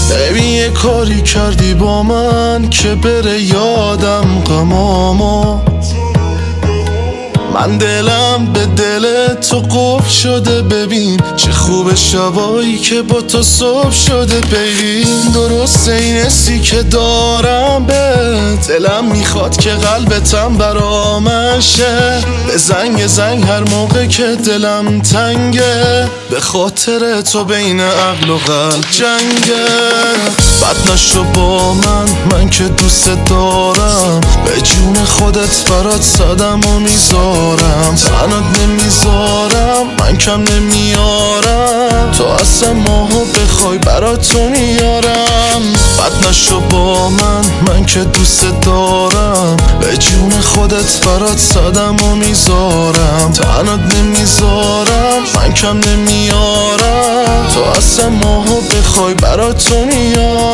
ببین یه کاری کردی با من که بره یادم غمامو. من دلم به دل تو قفل شده، ببین چه خوب شبایی که با تو صبح شده. ببین درسته این حسی که دارم به دلم میخواد که قلبتم برا من شه. بزن یه زنگ هر موقع که دلم تنگه، به خاطر تو بین عقل و قلب جنگه. بد نشو با من که دوست دارم، به جون خودت برات صدم و میذارم. تنات نمیذارم، من کم نمیارم، تو اصلا ماهو بخوای برات تو میارم. بد نشو با من که دوست دارم، به جون خودت برات صدم و میذارم. تنات نمیذارم، من کم نمیارم، تو اصلا ماهو بخوای برات تو میارم.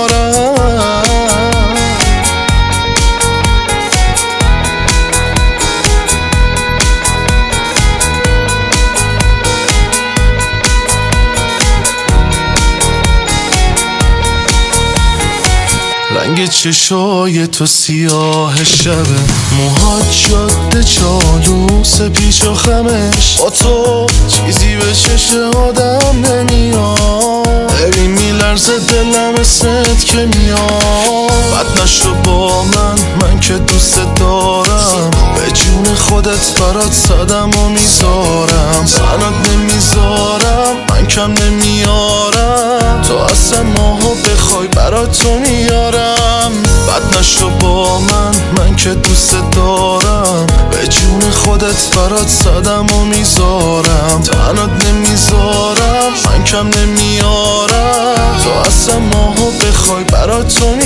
رنگ چشای تو سیاه شبه، موهات جاده چالوس پیچ و خمش. با تو چیزی به چشم آدم نمیاد، ببین میلرزه دلم اسمت که میاد. بد نشو با من که دوست دارم، به جون خودت برات صدم و میذارم. تنات نمیذارم، من کم نمیارم، تو اصلا ماهو بخوای برات تو میارم. بد نشو با من که دوست دارم، به جون خودت برات صدم و میذارم. تنات نمیذارم، من کم نمیارم، تو اصلا ماهو بخوای برات تو میارم.